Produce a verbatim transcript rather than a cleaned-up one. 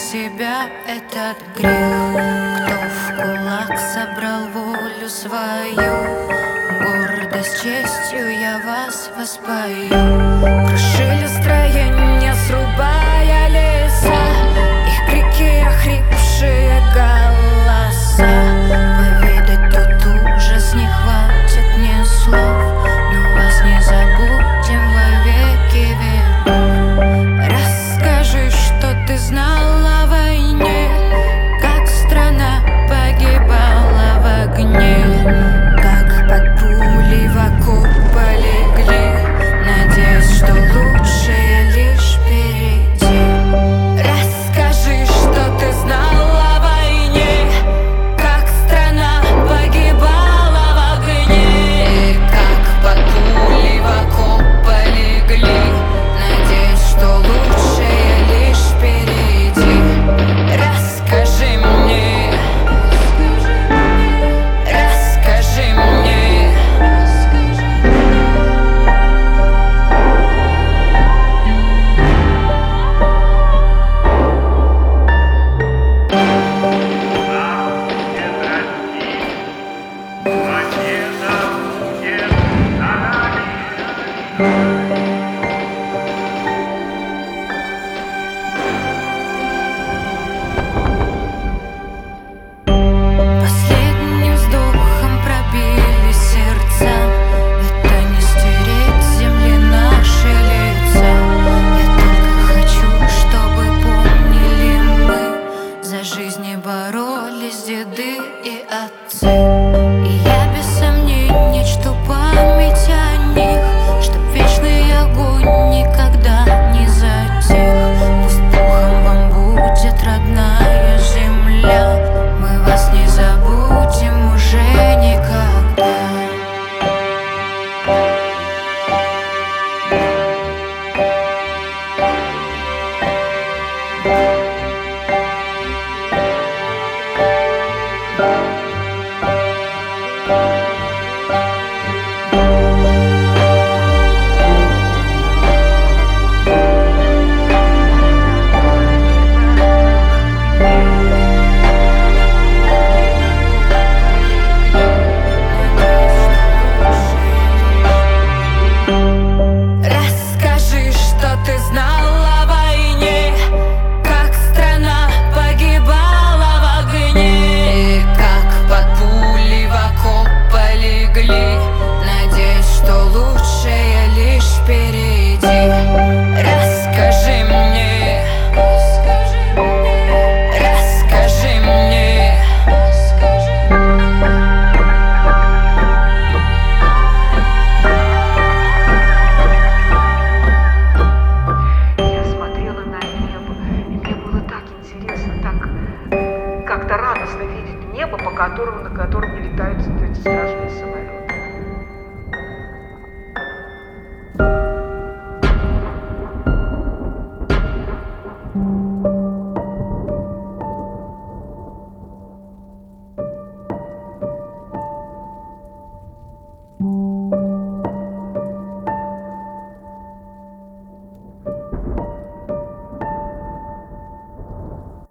себя этот грех. Кто в кулак собрал волю свою, гордость, честью я вас воспою. Крушили строения, срубая леса, их крики, охрипшие голоса. Повидать тут ужас не хватит мне слов, но вас не забудем во веки веков. Расскажи, что ты знал о войне, как страна погибала в огне, как под пулей в окоп полегли, надеясь, что лучшее лишь впереди. Расскажи, что ты знал о войне, как страна погибала в огне, как под пулей в окоп полегли, надеясь, что лучшее лишь впереди. Расскажи мне, расскажи мне. Победа будет за нами.